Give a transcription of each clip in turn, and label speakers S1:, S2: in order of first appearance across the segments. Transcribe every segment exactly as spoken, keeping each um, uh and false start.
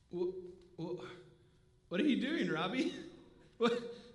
S1: What, what are you doing, Robbie? What?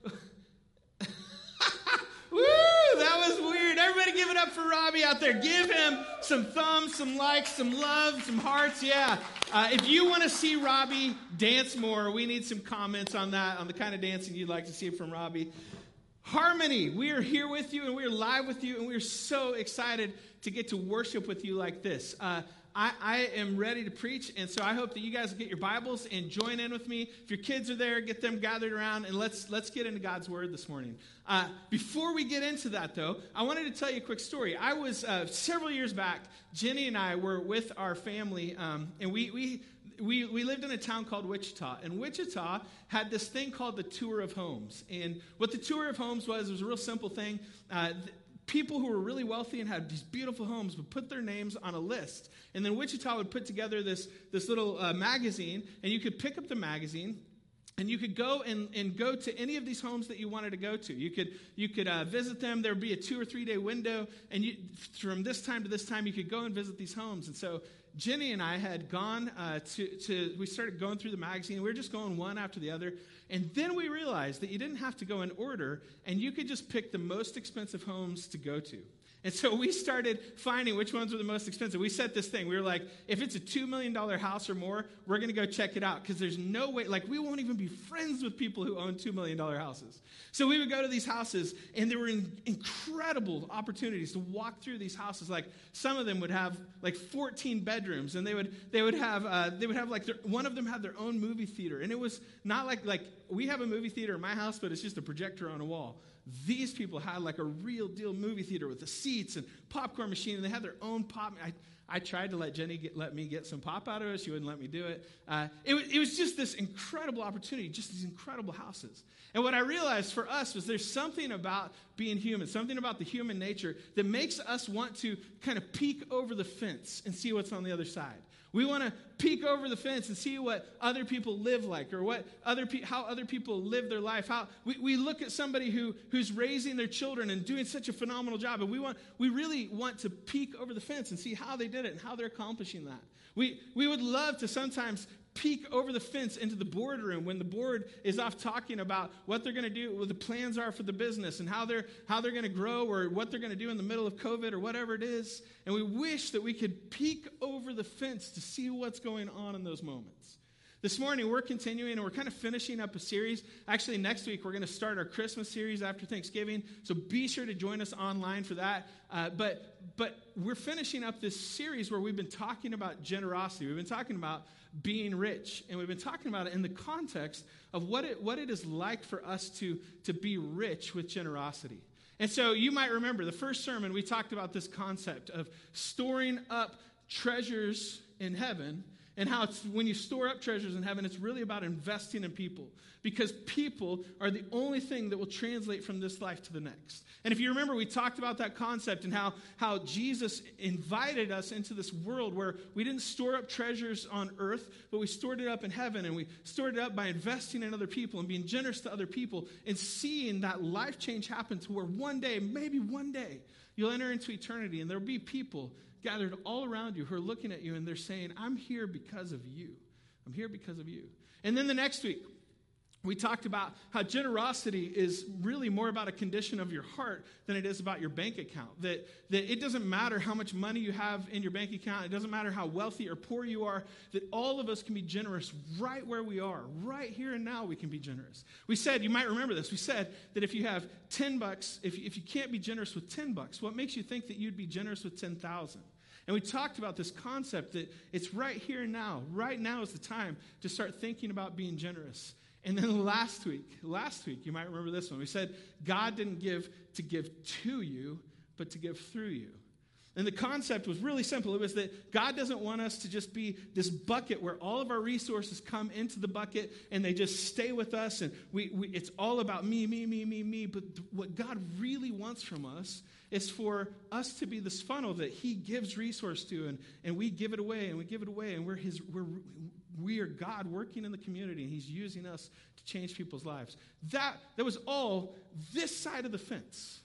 S1: Woo! That was weird. Everybody give it up for Robbie out there. Give him some thumbs, some likes, some love, some hearts. Yeah. Uh, if you want to see Robbie dance more, we need some comments on that, on the kind of dancing you'd like to see from Robbie. Harmony, we are here with you, and we are live with you, and we are so excited to get to worship with you like this. Uh, I, I am ready to preach, and so I hope that you guys will get your Bibles and join in with me. If your kids are there, get them gathered around, and let's let's get into God's Word this morning. Uh, before we get into that, though, I wanted to tell you a quick story. I was, uh, several years back, Jenny and I were with our family, um, and we... we We we lived in a town called Wichita, and Wichita had this thing called the Tour of Homes. And what the Tour of Homes was, it was a real simple thing. Uh, th- people who were really wealthy and had these beautiful homes would put their names on a list. And then Wichita would put together this, this little uh, magazine, and you could pick up the magazine, and you could go and, and go to any of these homes that you wanted to go to. You could you could uh, visit them. There would be a two or three day window, and you, from this time to this time, you could go and visit these homes. And so Jenny and I had gone uh, to, to, we started going through the magazine. We were just going one after the other. And then we realized that you didn't have to go in order, and you could just pick the most expensive homes to go to. And so we started finding which ones were the most expensive. We set this thing. We were like, if it's a two million dollars house or more, we're going to go check it out, because there's no way, like we won't even be friends with people who own two million dollars houses. So we would go to these houses, and there were in, incredible opportunities to walk through these houses. Like some of them would have like fourteen bedrooms, and they would they would have uh, they would have like their, one of them had their own movie theater, and it was not like like we have a movie theater in my house, but it's just a projector on a wall. These people had like a real deal movie theater with the seats and popcorn machine, and they had their own pop. I, I tried to let Jenny get, let me get some pop out of it. She wouldn't let me do it. Uh, it, was, it was just this incredible opportunity, just these incredible houses. And what I realized for us was there's something about being human, something about the human nature that makes us want to kind of peek over the fence and see what's on the other side. We want to peek over the fence and see what other people live like, or what other pe- how other people live their life. How we, we look at somebody who who's raising their children and doing such a phenomenal job, and we want we really want to peek over the fence and see how they did it and how they're accomplishing that. We we would love to sometimes peek over the fence into the boardroom when the board is off talking about what they're going to do, what the plans are for the business, and how they're how they're going to grow, or what they're going to do in the middle of COVID, or whatever it is. And we wish that we could peek over the fence to see what's going on in those moments. This morning, we're continuing, and we're kind of finishing up a series. Actually, next week, we're going to start our Christmas series after Thanksgiving, so be sure to join us online for that. Uh, but, but we're finishing up this series where we've been talking about generosity. We've been talking about being rich, and we've been talking about it in the context of what it, what it is like for us to, to be rich with generosity. And so you might remember the first sermon, we talked about this concept of storing up treasures in heaven, and how it's, when you store up treasures in heaven, it's really about investing in people, because people are the only thing that will translate from this life to the next. And if you remember, we talked about that concept and how, how Jesus invited us into this world where we didn't store up treasures on earth, but we stored it up in heaven, and we stored it up by investing in other people and being generous to other people and seeing that life change happen to where one day, maybe one day, you'll enter into eternity, and there'll be people gathered all around you who are looking at you, and they're saying, I'm here because of you. I'm here because of you. And then the next week, we talked about how generosity is really more about a condition of your heart than it is about your bank account. That, that it doesn't matter how much money you have in your bank account. It doesn't matter how wealthy or poor you are. That all of us can be generous right where we are. Right here and now we can be generous. We said, you might remember this, we said that if you have ten bucks, if, if you can't be generous with ten bucks, what makes you think that you'd be generous with ten thousand? And we talked about this concept that it's right here and now. Right now is the time to start thinking about being generous. And then last week, last week, you might remember this one. We said God didn't give to give to you, but to give through you. And the concept was really simple. It was that God doesn't want us to just be this bucket where all of our resources come into the bucket and they just stay with us, and we, we it's all about me, me, me, me, me. But th- what God really wants from us is for us to be this funnel that he gives resource to, and, and we give it away, and we give it away, and we're his we're we are God working in the community, and he's using us to change people's lives. That that was all this side of the fence.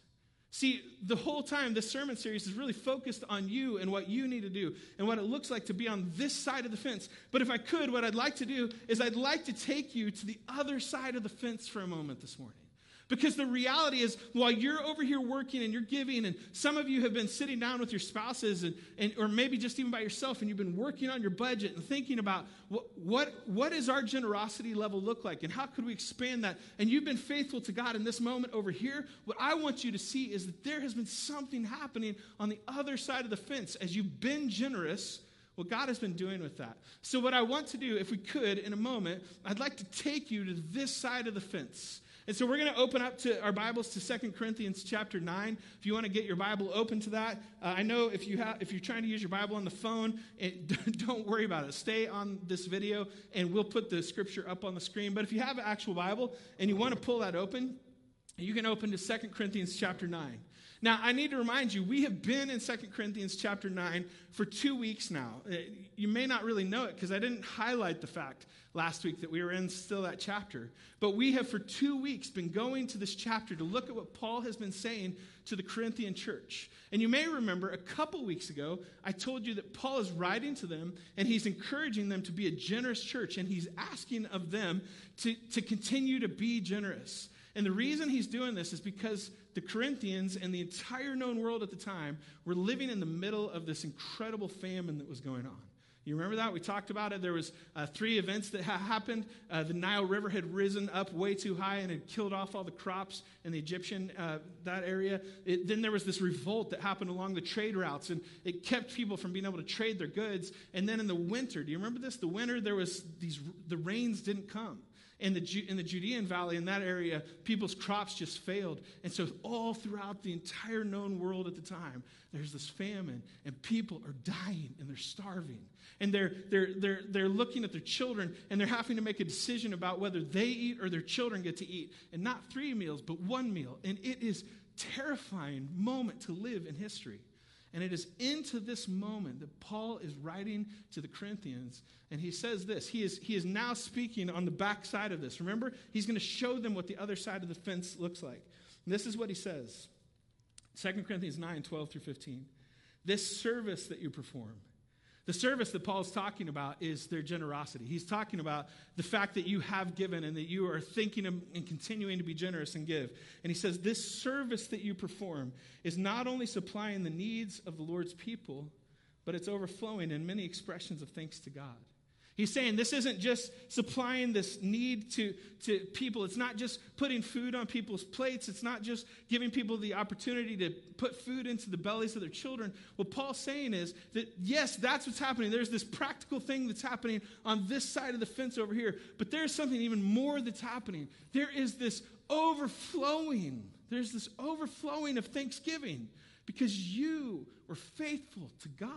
S1: See, the whole time, this sermon series is really focused on you and what you need to do and what it looks like to be on this side of the fence. But if I could, what I'd like to do is I'd like to take you to the other side of the fence for a moment this morning. Because the reality is, while you're over here working and you're giving, and some of you have been sitting down with your spouses, and, and or maybe just even by yourself, and you've been working on your budget and thinking about what, what, what does our generosity level look like, and how could we expand that? And you've been faithful to God in this moment over here. What I want you to see is that there has been something happening on the other side of the fence. As you've been generous, what God has been doing with that. So what I want to do, if we could, in a moment, I'd like to take you to this side of the fence. And so we're going to open up to our Bibles to Second Corinthians chapter nine. If you want to get your Bible open to that, uh, I know if, you have, if you're trying to use your Bible on the phone, it, don't worry about it. Stay on this video, and we'll put the scripture up on the screen. But if you have an actual Bible and you want to pull that open, you can open to Second Corinthians chapter nine. Now, I need to remind you, we have been in Second Corinthians chapter nine for two weeks now. You may not really know it because I didn't highlight the fact last week that we were in still that chapter. But we have for two weeks been going to this chapter to look at what Paul has been saying to the Corinthian church. And you may remember a couple weeks ago, I told you that Paul is writing to them and he's encouraging them to be a generous church, and he's asking of them to, to continue to be generous. And the reason he's doing this is because the Corinthians and the entire known world at the time were living in the middle of this incredible famine that was going on. You remember that? We talked about it. There was uh, three events that ha- happened. Uh, the Nile River had risen up way too high and had killed off all the crops in the Egyptian, uh, that area. It, then there was this revolt that happened along the trade routes, and it kept people from being able to trade their goods. And then in the winter, do you remember this? The winter, there was these, the rains didn't come. In the, Ju- in the Judean Valley, in that area, people's crops just failed. And so all throughout the entire known world at the time, there's this famine, and people are dying, and they're starving. And they're, they're, they're, they're looking at their children, and they're having to make a decision about whether they eat or their children get to eat. And not three meals, but one meal. And it is a terrifying moment to live in history. And it is into this moment that Paul is writing to the Corinthians, and he says this. He is, he is now speaking on the back side of this. Remember, he's going to show them what the other side of the fence looks like. And this is what he says. Second Corinthians nine, twelve through fifteen. This service that you perform. The service that Paul's talking about is their generosity. He's talking about the fact that you have given and that you are thinking of and continuing to be generous and give. And he says this service that you perform is not only supplying the needs of the Lord's people, but it's overflowing in many expressions of thanks to God. He's saying this isn't just supplying this need to, to people. It's not just putting food on people's plates. It's not just giving people the opportunity to put food into the bellies of their children. What Paul's saying is that, yes, that's what's happening. There's this practical thing that's happening on this side of the fence over here. But there's something even more that's happening. There is this overflowing. There's this overflowing of thanksgiving because you were faithful to God.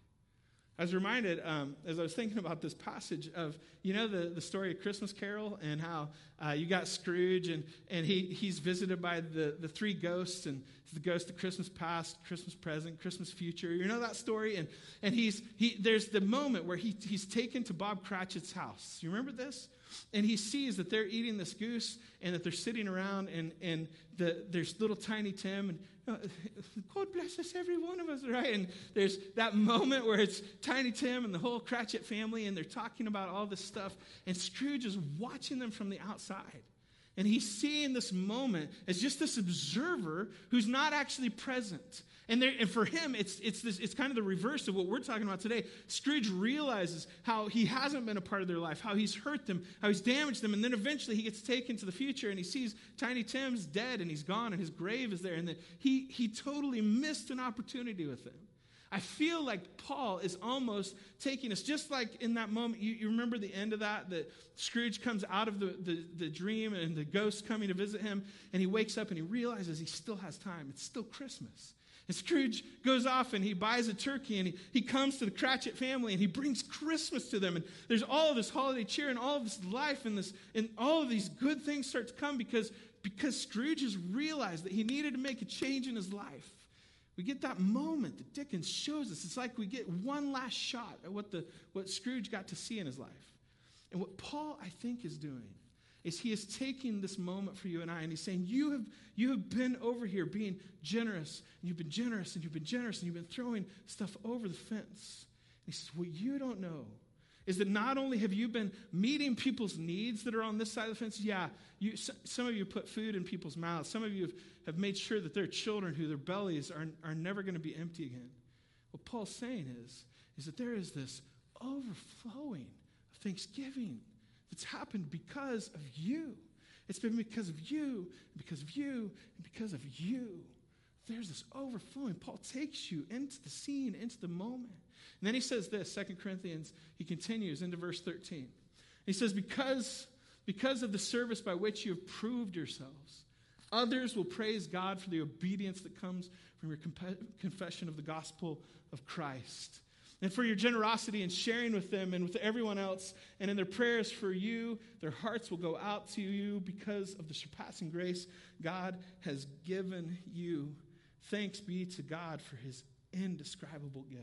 S1: I was reminded, um, as I was thinking about this passage, of, you know, the, the story of Christmas Carol, and how uh, you got Scrooge, and, and he he's visited by the, the three ghosts, and it's the ghost of Christmas past, Christmas present, Christmas future. You know that story? And and he's he there's the moment where he he's taken to Bob Cratchit's house. You remember this? And he sees that they're eating this goose, and that they're sitting around, and, and the, there's little tiny Tim, and uh, God bless us, every one of us, right? And there's that moment where it's Tiny Tim and the whole Cratchit family, and they're talking about all this stuff, and Scrooge is watching them from the outside. And he's seeing this moment as just this observer who's not actually present. And, there, and for him, it's it's this, it's kind of the reverse of what we're talking about today. Scrooge realizes how he hasn't been a part of their life, how he's hurt them, how he's damaged them, and then eventually he gets taken to the future, and he sees Tiny Tim's dead, and he's gone, and his grave is there, and that he he totally missed an opportunity with them. I feel like Paul is almost taking us, just like in that moment, you, you remember the end of that, that Scrooge comes out of the, the, the dream, and the ghost coming to visit him, and he wakes up and he realizes he still has time. It's still Christmas. And Scrooge goes off and he buys a turkey, and he, he comes to the Cratchit family, and he brings Christmas to them. And there's all of this holiday cheer and all of this life, and this and all of these good things start to come because, because Scrooge has realized that he needed to make a change in his life. We get that moment that Dickens shows us. It's like we get one last shot at what the what Scrooge got to see in his life. And what Paul, I think, is doing is he is taking this moment for you and I, and he's saying, you have, you have been over here being generous, and you've been generous, and you've been generous, and you've been throwing stuff over the fence. And he says, what you don't know is that not only have you been meeting people's needs that are on this side of the fence, yeah, you, some of you put food in people's mouths. Some of you have, have made sure that their children who their bellies are, are never going to be empty again. What Paul's saying is, is that there is this overflowing of thanksgiving that's happened because of you. It's been because of you, and because of you, and because of you. There's this overflowing. Paul takes you into the scene, into the moment. And then he says this, Second Corinthians, he continues into verse thirteen. He says, because, because of the service by which you have proved yourselves, others will praise God for the obedience that comes from your comp- confession of the gospel of Christ. And for your generosity in sharing with them and with everyone else, and in their prayers for you, their hearts will go out to you because of the surpassing grace God has given you. Thanks be to God for his indescribable gift.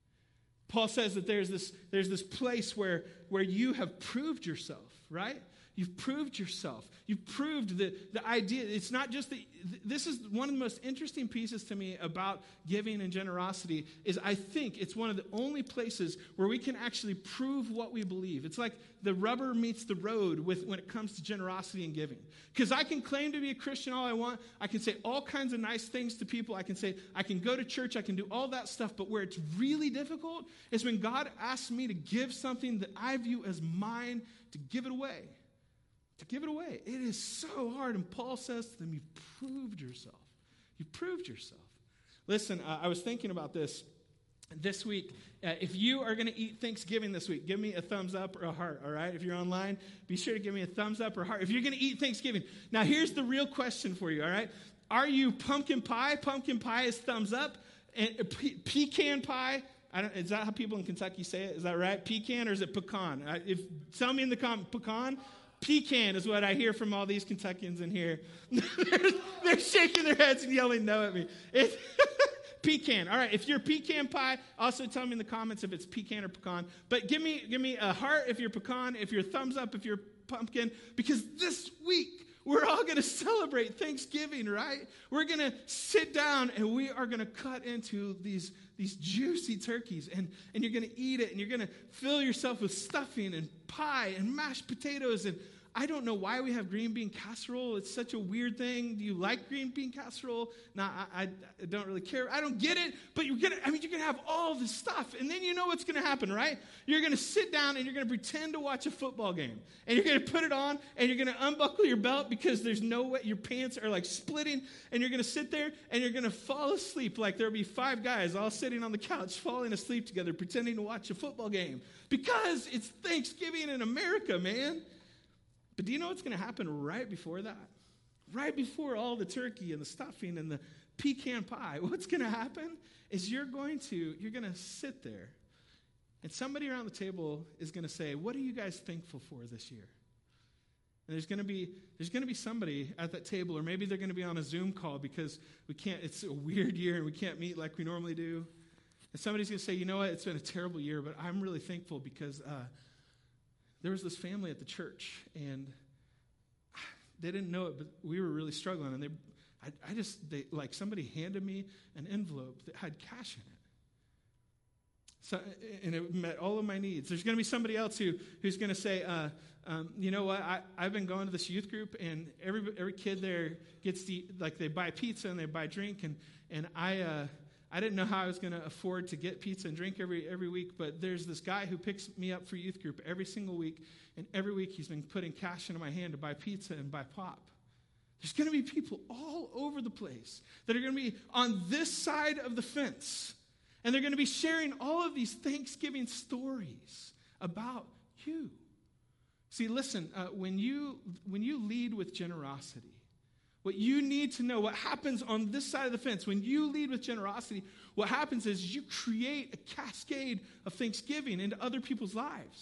S1: Paul says that there's this, there's this place where, where you have proved yourself, right? You've proved yourself. You've proved the, the idea. It's not just the, this is one of the most interesting pieces to me about giving and generosity is I think it's one of the only places where we can actually prove what we believe. It's like the rubber meets the road with when it comes to generosity and giving. Because I can claim to be a Christian all I want. I can say all kinds of nice things to people. I can say I can go to church. I can do all that stuff. But where it's really difficult is when God asks me to give something that I view as mine, to give it away. To give it away. It is so hard. And Paul says to them, you've proved yourself. You've proved yourself. Listen, uh, I was thinking about this this week. Uh, if you are going to eat Thanksgiving this week, give me a thumbs up or a heart, all right? If you're online, be sure to give me a thumbs up or a heart. If you're going to eat Thanksgiving. Now, here's the real question for you, all right? Are you pumpkin pie? Pumpkin pie is thumbs up. And uh, pe- pecan pie, I don't, is that how people in Kentucky say it? Is that right? Pecan or is it pecan? Uh, if Tell me in the comments. Pecan? Pecan is what I hear from all these Kentuckians in here. they're, they're shaking their heads and yelling no at me. It's pecan. All right, if you're pecan pie, also tell me in the comments if it's pecan or pecan. But give me, give me a heart if you're pecan, if you're thumbs up if you're pumpkin, because this week we're all going to celebrate Thanksgiving, right? We're going to sit down and we are going to cut into these, these juicy turkeys, and, and you're going to eat it, and you're going to fill yourself with stuffing and pie and mashed potatoes. And I don't know why we have green bean casserole. It's such a weird thing. Do you like green bean casserole? No, I, I, I don't really care. I don't get it, but you're going to, I mean, you're going to have all this stuff. And then you know what's going to happen, right? You're going to sit down and you're going to pretend to watch a football game. And you're going to put it on and you're going to unbuckle your belt because there's no way, your pants are like splitting. And you're going to sit there and you're going to fall asleep like there'll be five guys all sitting on the couch falling asleep together pretending to watch a football game. Because it's Thanksgiving in America, man. But do you know what's going to happen right before that? Right before all the turkey and the stuffing and the pecan pie, what's going to happen is you're going to you're going to sit there, and somebody around the table is going to say, "What are you guys thankful for this year?" And there's going to be there's going to be somebody at that table, or maybe they're going to be on a Zoom call because we can't. It's a weird year and we can't meet like we normally do. And somebody's going to say, "You know what? It's been a terrible year, but I'm really thankful because." Uh, There was this family at the church, and they didn't know it, but we were really struggling. And they, I, I just, they like somebody handed me an envelope that had cash in it. So, and it met all of my needs. There's going to be somebody else who who's going to say, uh, um, you know what? I, I've been going to this youth group, and every every kid there gets to eat, like they buy pizza and they buy drink, and and I. Uh, I didn't know how I was going to afford to get pizza and drink every every week, but there's this guy who picks me up for youth group every single week, and every week he's been putting cash into my hand to buy pizza and buy pop. There's going to be people all over the place that are going to be on this side of the fence, and they're going to be sharing all of these Thanksgiving stories about you. See, listen, uh, when you when you lead with generosity, what you need to know, what happens on this side of the fence, when you lead with generosity, what happens is you create a cascade of thanksgiving into other people's lives.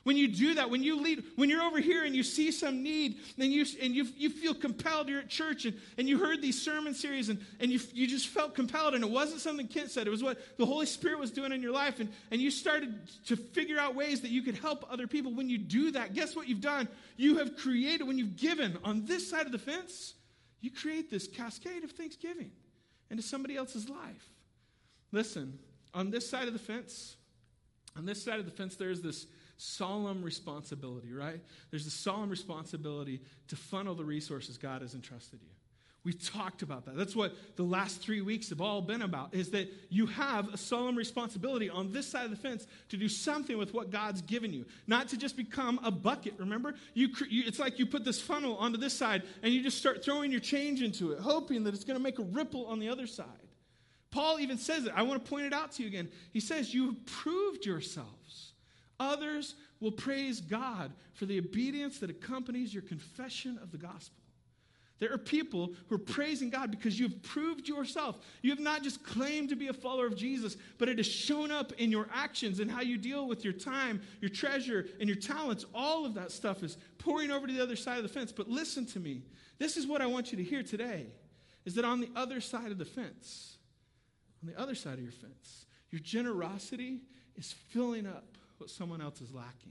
S1: When you do that, when you lead, when you're over here and you see some need, and you and you you feel compelled, you're at church and, and you heard these sermon series and, and you you just felt compelled, and it wasn't something Kent said, it was what the Holy Spirit was doing in your life, and, and you started to figure out ways that you could help other people. When you do that, guess what you've done? You have created, when you've given on this side of the fence, you create this cascade of thanksgiving into somebody else's life. Listen, on this side of the fence, on this side of the fence, there's this solemn responsibility, right? There's a solemn responsibility to funnel the resources God has entrusted you. We talked about that. That's what the last three weeks have all been about, is that you have a solemn responsibility on this side of the fence to do something with what God's given you. Not to just become a bucket, remember? You, you, it's like you put this funnel onto this side and you just start throwing your change into it, hoping that it's going to make a ripple on the other side. Paul even says it. I want to point it out to you again. He says, you have proved yourselves. Others will praise God for the obedience that accompanies your confession of the gospel. There are people who are praising God because you've proved yourself. You have not just claimed to be a follower of Jesus, but it has shown up in your actions and how you deal with your time, your treasure, and your talents. All of that stuff is pouring over to the other side of the fence. But listen to me. This is what I want you to hear today, is that on the other side of the fence, on the other side of your fence, your generosity is filling up what someone else is lacking.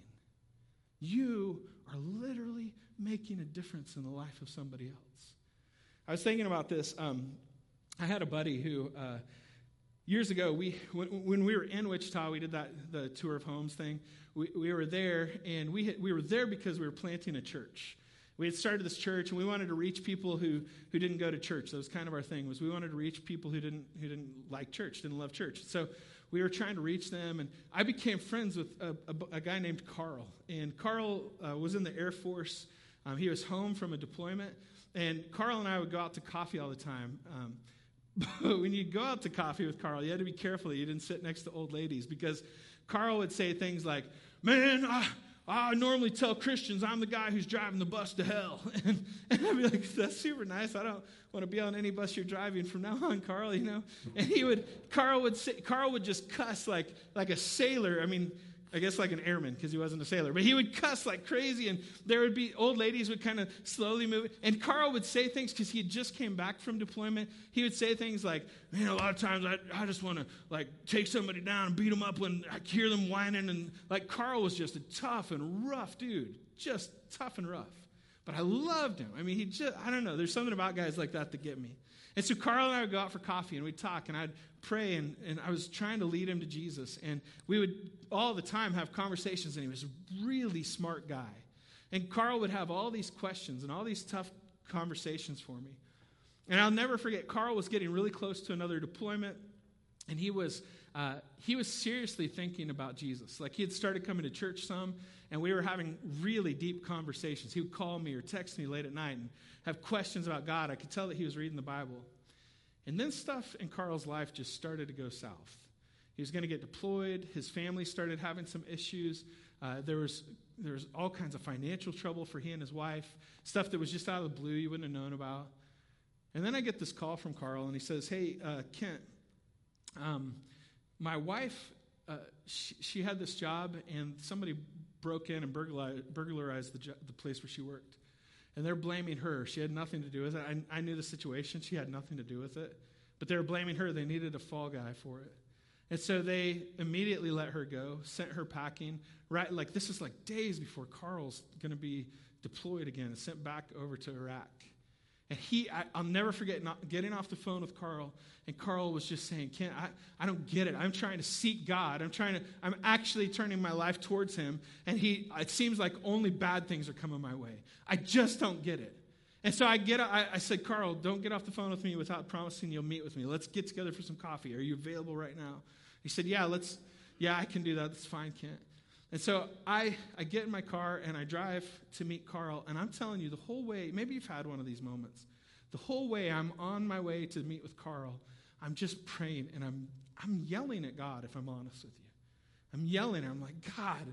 S1: You are literally making a difference in the life of somebody else. I was thinking about this. Um, I had a buddy who, uh, years ago, we when, when we were in Wichita, we did that the tour of homes thing. We, we were there, and we had, we were there because we were planting a church. We had started this church, and we wanted to reach people who, who didn't go to church. That was kind of our thing, was we wanted to reach people who didn't who didn't like church, didn't love church. So we were trying to reach them, and I became friends with a, a, a guy named Carl. And Carl uh, was in the Air Force. Um, he was home from a deployment, and Carl and I would go out to coffee all the time. Um, but when you go out to coffee with Carl, you had to be careful that you didn't sit next to old ladies, because Carl would say things like, man, I, I normally tell Christians I'm the guy who's driving the bus to hell. And, and I'd be like, that's super nice. I don't want to be on any bus you're driving from now on, Carl, you know. And he would, Carl would say, Carl would just cuss like, like a sailor. I mean, I guess like an airman, because he wasn't a sailor. But he would cuss like crazy, and there would be old ladies would kind of slowly move. And Carl would say things, because he had just came back from deployment. He would say things like, man, a lot of times I, I just want to like take somebody down and beat them up when I hear them whining. And like Carl was just a tough and rough dude, just tough and rough. But I loved him. I mean, he just, I don't know, there's something about guys like that that get me. And so Carl and I would go out for coffee, and we'd talk, and I'd pray, and, and I was trying to lead him to Jesus. And we would all the time have conversations, and he was a really smart guy. And Carl would have all these questions and all these tough conversations for me. And I'll never forget, Carl was getting really close to another deployment, and he was uh, he was seriously thinking about Jesus. Like, he had started coming to church some, and we were having really deep conversations. He would call me or text me late at night and have questions about God. I could tell that he was reading the Bible. And then stuff in Carl's life just started to go south. He was going to get deployed. His family started having some issues. Uh, there was there was all kinds of financial trouble for he and his wife, stuff that was just out of the blue you wouldn't have known about. And then I get this call from Carl, and he says, hey, uh, Kent, um, my wife, uh, she, she had this job, and somebody broke in and burglarized, burglarized the, jo- the place where she worked. And they're blaming her. She had nothing to do with it. I, I knew the situation. She had nothing to do with it. But they were blaming her. They needed a fall guy for it. And so they immediately let her go, sent her packing. Right, like this is like days before Carl's going to be deployed again and sent back over to Iraq. And he, I, I'll never forget not getting off the phone with Carl, and Carl was just saying, Kent, I, I don't get it. I'm trying to seek God. I'm trying to, I'm actually turning my life towards him, and he, it seems like only bad things are coming my way. I just don't get it. And so I get, I, I said, Carl, don't get off the phone with me without promising you'll meet with me. Let's get together for some coffee. Are you available right now? He said, yeah, let's, yeah, I can do that. That's fine, Kent. And so I, I get in my car, and I drive to meet Carl, and I'm telling you the whole way, maybe you've had one of these moments, the whole way I'm on my way to meet with Carl, I'm just praying, and I'm I'm yelling at God, if I'm honest with you. I'm yelling, I'm like, God,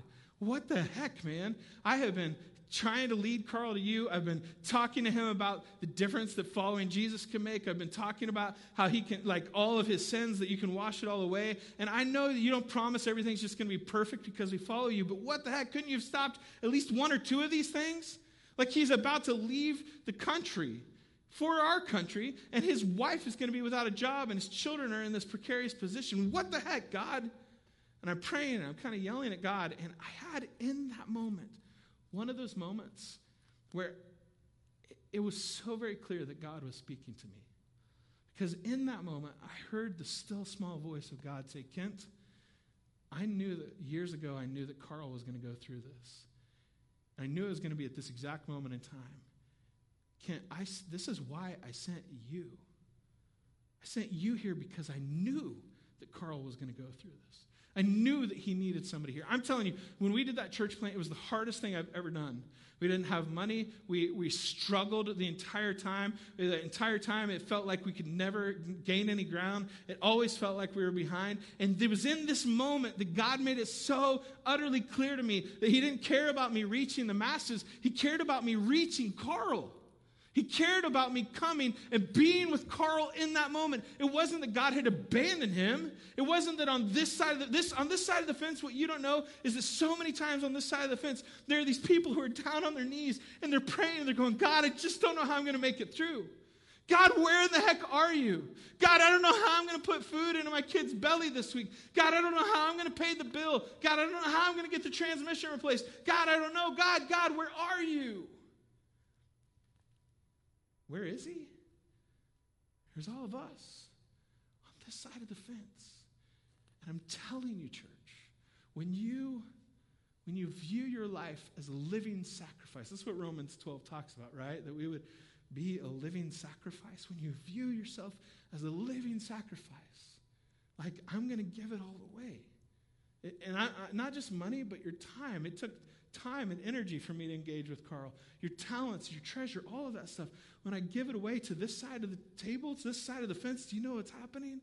S1: what the heck, man? I have been trying to lead Carl to you. I've been talking to him about the difference that following Jesus can make. I've been talking about how he can, like all of his sins, that you can wash it all away. And I know that you don't promise everything's just going to be perfect because we follow you, but what the heck? Couldn't you have stopped at least one or two of these things? Like he's about to leave the country for our country, and his wife is going to be without a job, and his children are in this precarious position. What the heck, God? And I'm praying, and I'm kind of yelling at God, and I had in that moment one of those moments where it was so very clear that God was speaking to me. Because in that moment, I heard the still small voice of God say, Kent, I knew that years ago, I knew that Carl was going to go through this. I knew it was going to be at this exact moment in time. Kent, I, this is why I sent you. I sent you here because I knew that Carl was going to go through this. I knew that he needed somebody here. I'm telling you, when we did that church plant, it was the hardest thing I've ever done. We didn't have money. We we struggled the entire time. The entire time, it felt like we could never gain any ground. It always felt like we were behind. And it was in this moment that God made it so utterly clear to me that he didn't care about me reaching the masses. He cared about me reaching Carl. He cared about me coming and being with Carl in that moment. It wasn't that God had abandoned him. It wasn't that on this side of the, this on this side of the fence, what you don't know is that so many times on this side of the fence, there are these people who are down on their knees and they're praying and they're going, God, I just don't know how I'm going to make it through. God, where in the heck are you? God, I don't know how I'm going to put food into my kid's belly this week. God, I don't know how I'm going to pay the bill. God, I don't know how I'm going to get the transmission replaced. God, I don't know. God, God, where are you? Where is he? There's all of us on this side of the fence. And I'm telling you, church, when you, when you view your life as a living sacrifice, that's what Romans twelve talks about, right? That we would be a living sacrifice. When you view yourself as a living sacrifice, like I'm going to give it all away. It, and I, I, not just money, but your time. It took time and energy for me to engage with Carl. Your talents, your treasure, all of that stuff. When I give it away to this side of the table, to this side of the fence, do you know what's happening?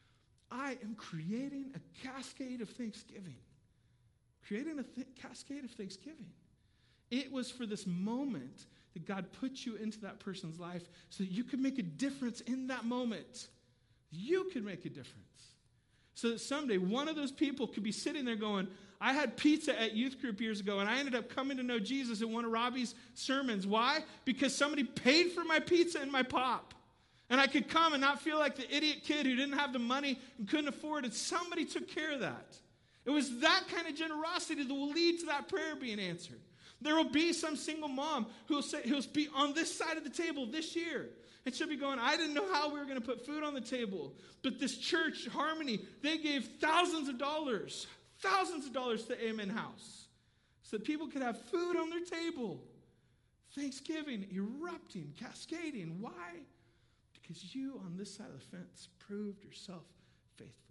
S1: I am creating a cascade of thanksgiving. Creating a th- cascade of thanksgiving. It was for this moment that God put you into that person's life so that you could make a difference in that moment. You could make a difference. So that someday one of those people could be sitting there going, I had pizza at youth group years ago, and I ended up coming to know Jesus in one of Robbie's sermons. Why? Because somebody paid for my pizza and my pop. And I could come and not feel like the idiot kid who didn't have the money and couldn't afford it. Somebody took care of that. It was that kind of generosity that will lead to that prayer being answered. There will be some single mom who will say, who'll be on this side of the table this year. And she'll be going, I didn't know how we were going to put food on the table. But this church, Harmony, they gave thousands of dollars, thousands of dollars to Amen House so that people could have food on their table. Thanksgiving, erupting, cascading. Why? Because you on this side of the fence proved yourself faithful.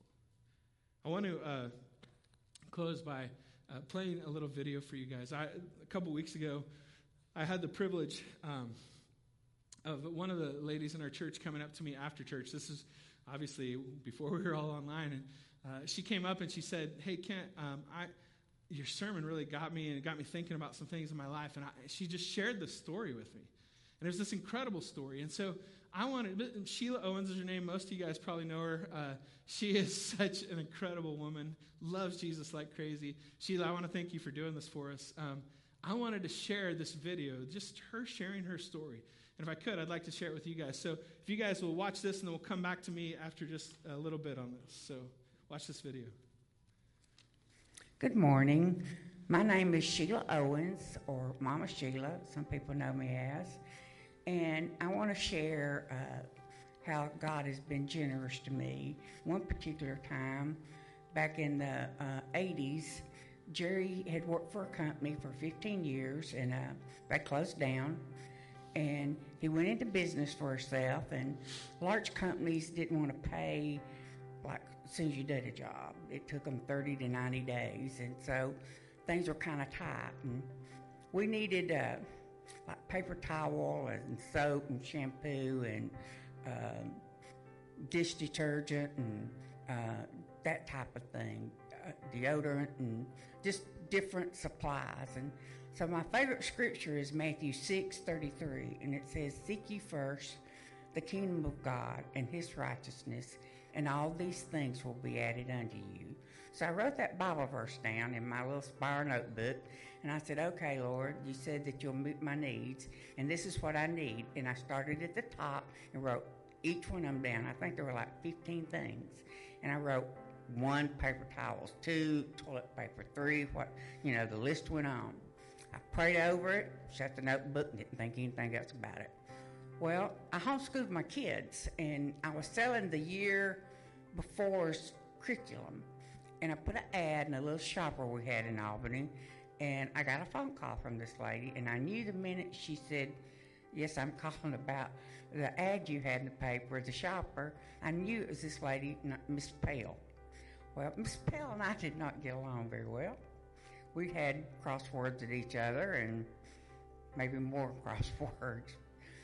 S1: I want to uh, close by uh, playing a little video for you guys. I, a couple weeks ago, I had the privilege um, of one of the ladies in our church coming up to me after church. This is obviously before we were all online. And uh, she came up and she said, hey, Kent, um, I, your sermon really got me and it got me thinking about some things in my life. And I, she just shared this story with me. And there's this incredible story. And so I wanted, Sheila Owens is her name. Most of you guys probably know her. Uh, she is such an incredible woman, loves Jesus like crazy. Sheila, I want to thank you for doing this for us. Um, I wanted to share this video, just her sharing her story. And if I could, I'd like to share it with you guys. So if you guys will watch this, and then we'll come back to me after just a little bit on this. So watch this video.
S2: Good morning. My name is Sheila Owens, or Mama Sheila, some people know me as. And I want to share uh, how God has been generous to me. One particular time, back in the uh, eighties, Jerry had worked for a company for fifteen years, and uh, that closed down. And he went into business for himself, and large companies didn't want to pay like as soon as you did a job. It took them thirty to ninety days, and so things were kind of tight. And we needed uh, like paper towel and soap and shampoo and uh, dish detergent and uh, that type of thing, uh, deodorant and just different supplies. And so my favorite scripture is Matthew six thirty-three, and it says, "Seek ye first the kingdom of God and his righteousness, and all these things will be added unto you." So I wrote that Bible verse down in my little Spire notebook, and I said, "Okay, Lord, you said that you'll meet my needs, and this is what I need." And I started at the top and wrote each one of them down. I think there were like fifteen things. And I wrote one, paper towels, two, toilet paper, three, what, you know, the list went on. I prayed over it, shut the notebook, and didn't think anything else about it. Well, I homeschooled my kids, and I was selling the year before's curriculum. And I put an ad in a little shopper we had in Albany, and I got a phone call from this lady, and I knew the minute she said, "Yes, I'm calling about the ad you had in the paper, the shopper," I knew it was this lady, Miss Pale. Well, Miss Pale and I did not get along very well. We had crosswords at each other and maybe more crosswords.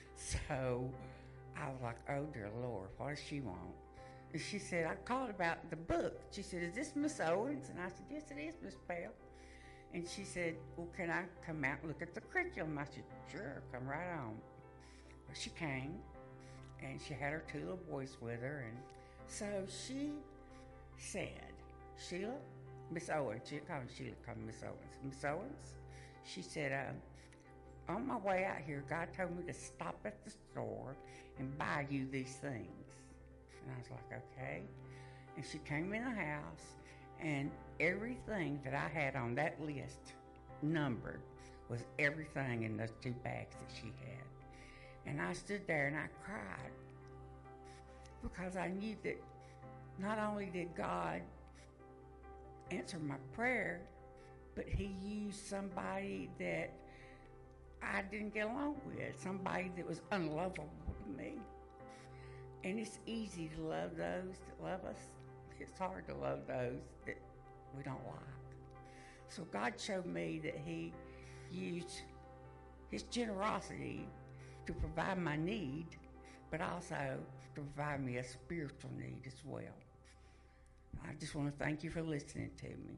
S2: So I was like, "Oh, dear Lord, what does she want?" And she said, "I called about the book." She said, "Is this Miss Owens?" And I said, "Yes, it is, Miss Pale." And she said, "Well, can I come out and look at the curriculum?" I said, "Sure, come right on." Well, she came, and she had her two little boys with her. And so she said, "Sheila," Miss Owens, she didn't call me Sheila, called me Miss Owens. "Miss Owens," she said, uh, "on my way out here, God told me to stop at the store and buy you these things." And I was like, "Okay." And she came in the house, and everything that I had on that list, numbered, was everything in those two bags that she had. And I stood there and I cried, because I knew that not only did God answer my prayer, but he used somebody that I didn't get along with, somebody that was unlovable to me. And it's easy to love those that love us. It's hard to love those that we don't like. So God showed me that he used his generosity to provide my need, but also to provide me a spiritual need as well. I just want to thank you for listening to me.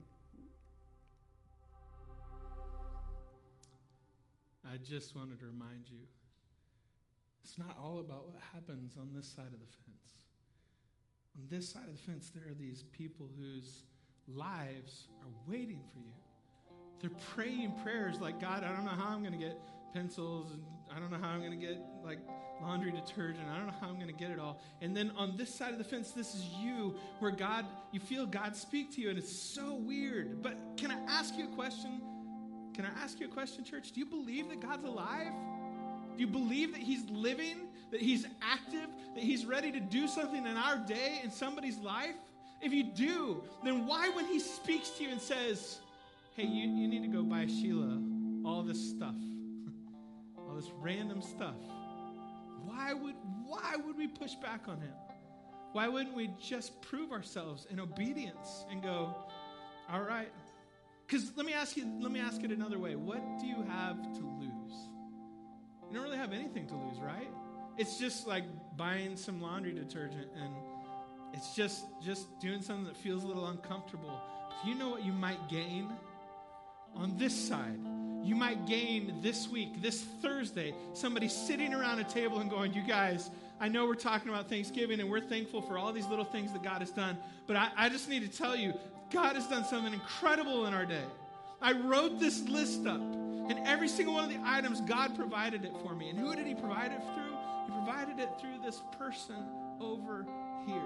S1: I just wanted to remind you, it's not all about what happens on this side of the fence. On this side of the fence, there are these people whose lives are waiting for you. They're praying prayers like, "God, I don't know how I'm going to get pencils, and I don't know how I'm going to get like laundry detergent. I don't know how I'm going to get it all." And then on this side of the fence, this is you, where God, you feel God speak to you, and it's so weird. But can I ask you a question? Can I ask you a question, church? Do you believe that God's alive? Do you believe that he's living, that he's active, that he's ready to do something in our day, in somebody's life? If you do, then why when he speaks to you and says, "Hey, you, you need to go buy Sheila all this stuff, all this random stuff," why would, why would we push back on him? Why wouldn't we just prove ourselves in obedience and go, "All right"? Because let me ask you, let me ask it another way. What do you have to lose? You don't really have anything to lose, right? It's just like buying some laundry detergent, and it's just, just doing something that feels a little uncomfortable. Do you know what you might gain? On this side, you might gain this week, this Thursday, somebody sitting around a table and going, "You guys, I know we're talking about Thanksgiving, and we're thankful for all these little things that God has done, but I, I just need to tell you, God has done something incredible in our day. I wrote this list up, and every single one of the items, God provided it for me." And who did he provide it through? He provided it through this person over here.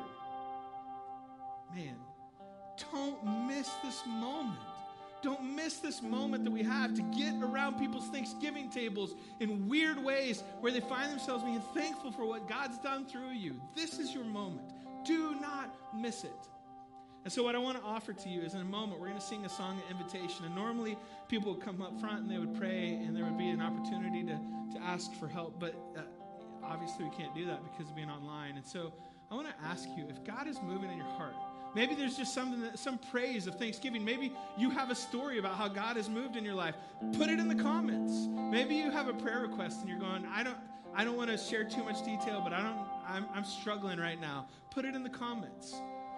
S1: Man, don't miss this moment. Don't miss this moment that we have to get around people's Thanksgiving tables in weird ways where they find themselves being thankful for what God's done through you. This is your moment. Do not miss it. And so what I want to offer to you is, in a moment, we're going to sing a song of invitation. And normally, people would come up front and they would pray, and there would be an opportunity to, to ask for help. But uh, obviously, we can't do that because of being online. And so I want to ask you, if God is moving in your heart, maybe there's just something that, some praise of Thanksgiving. Maybe you have a story about how God has moved in your life. Put it in the comments. Maybe you have a prayer request and you're going, I don't I don't want to share too much detail, but I don't I'm, I'm struggling right now. Put it in the comments.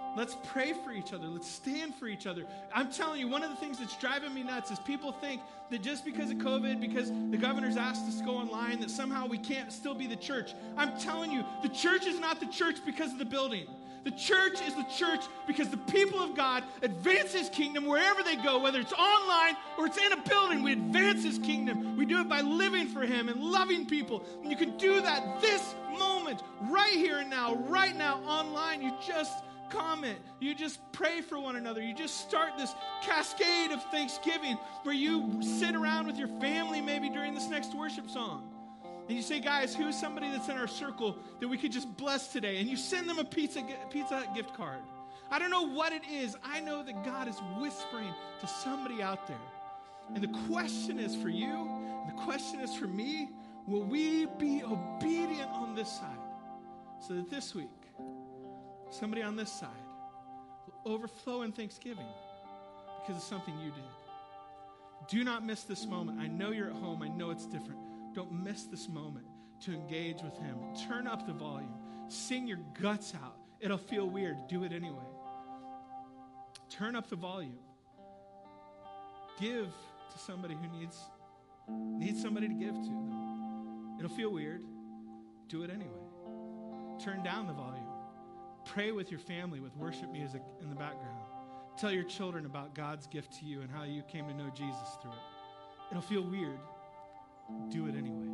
S1: Let's pray for each other. Let's stand for each other. I'm telling you, one of the things that's driving me nuts is people think that just because of COVID, because the governor's asked us to go online, that somehow we can't still be the church. I'm telling you, the church is not the church because of the building. The church is the church because the people of God advance his kingdom wherever they go, whether it's online or it's in a building. We advance his kingdom. We do it by living for him and loving people. And you can do that this moment, right here and now, right now online. You just comment. You just pray for one another. You just start this cascade of thanksgiving where you sit around with your family maybe during this next worship song. And you say, guys, who's somebody that's in our circle that we could just bless today? And you send them a pizza, pizza Hut gift card. I don't know what it is. I know that God is whispering to somebody out there. And the question is for you, and the question is for me, will we be obedient on this side? So that this week, somebody on this side will overflow in thanksgiving because of something you did. Do not miss this moment. I know you're at home. I know it's different. Don't miss this moment to engage with him. Turn up the volume. Sing your guts out. It'll feel weird. Do it anyway. Turn up the volume. Give to somebody who needs, needs somebody to give to them. It'll feel weird. Do it anyway. Turn down the volume. Pray with your family with worship music in the background. Tell your children about God's gift to you and how you came to know Jesus through it. It'll feel weird. Do it anyway.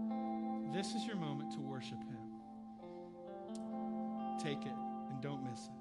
S1: This is your moment to worship him. Take it and don't miss it.